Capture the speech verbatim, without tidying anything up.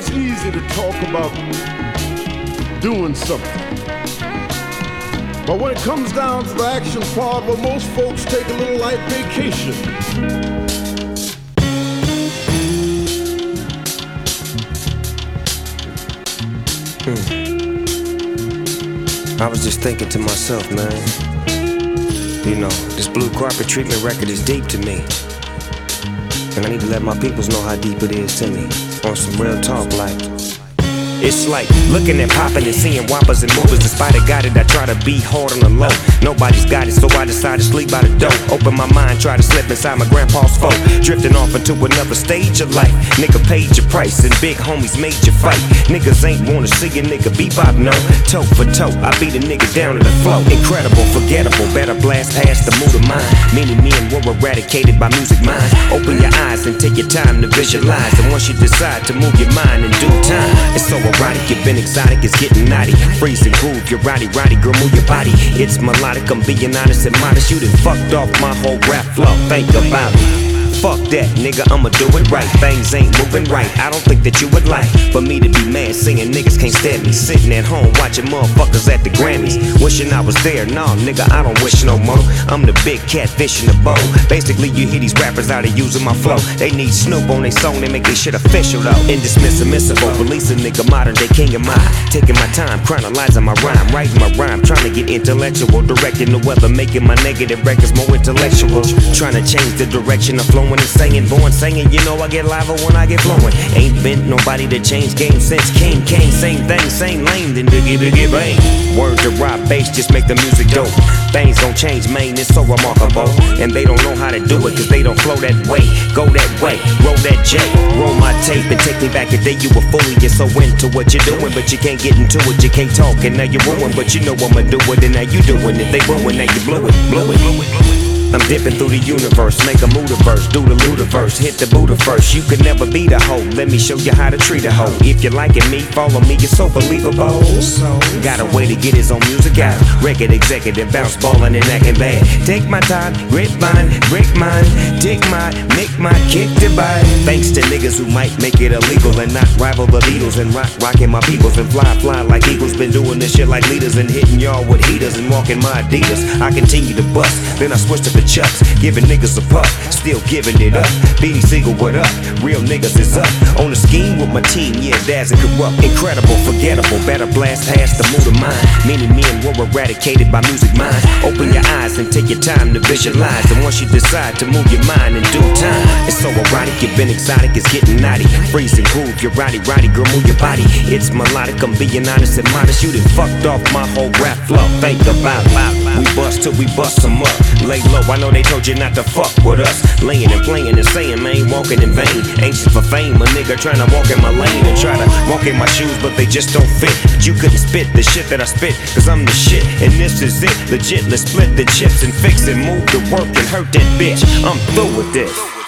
it's easy to talk about doing something. But when it comes down to the action part, well, most folks take a little light vacation. Hmm. I was just thinking to myself, man, you know, this Blue Carpet Treatment record is deep to me. And I need to let my peoples know how deep it is to me. On some real talk, like, it's like looking at poppin' and seeing whoppers and movers. Despite I got it, I try to be hard on the low. Nobody's got it, so I decide to sleep by the door. Open my mind, try to slip inside my grandpa's folk. Drifting off into another stage of life. Nigga paid your price and big homies made you fight. Niggas ain't wanna see a nigga bebop, no. Toe for toe, I beat a nigga down to the flow. Incredible, forgettable, better blast past the mood of mine. Many men were eradicated by music mind. Open your eyes and take your time to visualize. And once you decide to move your mind in due time, it's so erotic, you've been exotic, it's getting naughty. Freeze and groove, you're roddy, roddy, girl, move your body. It's melodic, I'm being honest and modest. You done fucked off my whole rap flow, think about it. Fuck that, nigga, I'ma do it right. Things ain't moving right, I don't think that you would like for me to be mad singing niggas can't stand me. Sitting at home watching motherfuckers at the Grammys, wishing I was there. Nah, nigga, I don't wish no more. I'm the big catfish in the bowl. Basically, you hear these rappers out of using my flow. They need Snoop on their song, they make this shit official though. Indismissible, release a nigga, modern day king of mine. Taking my time, chronologizing my rhyme, writing my rhyme, trying to get intellectual, directing the weather, making my negative records more intellectual. Trying to change the direction of flowing and singing, born singing, you know I get liver when I get flowing. Ain't been nobody to change game since King Kane. Same thing, same lane, then biggie biggie bang. Word to rock bass, just make the music dope. Things don't change, man, it's so remarkable. And they don't know how to do it, cause they don't flow that way. Go that way, roll that J, roll my tape and take me back a day you were fully. You're so into what you're doing, but you can't get into it, you can't talk, and now you're ruined. But you know I'ma do it, and now you doing it. They ruin, now you blew it, blew it, blew it, blew it. I'm dipping through the universe, make a moodiverse, do the ludiverse, hit the Buddha first. You could never be the hoe, let me show you how to treat a hoe. If you're liking me, follow me, you're so believable. So, got a way to get his own music out. Record executive, bounce ballin' and acting bad. Take my time, grip mine, break mine, dig mine, make my kick to buy. Thanks to niggas who might make it illegal and not rival the Beatles and rock, rocking my peoples and fly, fly like eagles. Been doing this shit like leaders and hitting y'all with heaters and walking my Adidas. I continue to bust, then I switch to the chucks, giving niggas a puff, still giving it up. Beanie Siegel, what up? Real niggas is up. On the scheme with my team, yeah, Daz and Corrupt. Incredible, forgettable, better blast past the mood of mine. Many men were eradicated by music mind. Open your eyes and take your time to visualize. And once you decide to move your mind in due time, it's so erotic, you've been exotic, it's getting naughty. Freeze and groove, you're roddy, roddy, girl, move your body. It's melodic, I'm being honest and modest. You done fucked off my whole rap flow, think about it. We bust till we bust them up. Lay low, I know they told you not to fuck with us. Laying and playing and saying, man, walking in vain. Anxious for fame, a nigga trying to walk in my lane and try to walk in my shoes, but they just don't fit. But you couldn't spit the shit that I spit, cause I'm the shit, and this is it. Legit, let's split the chips and fix it. Move the work and hurt that bitch. I'm through with this.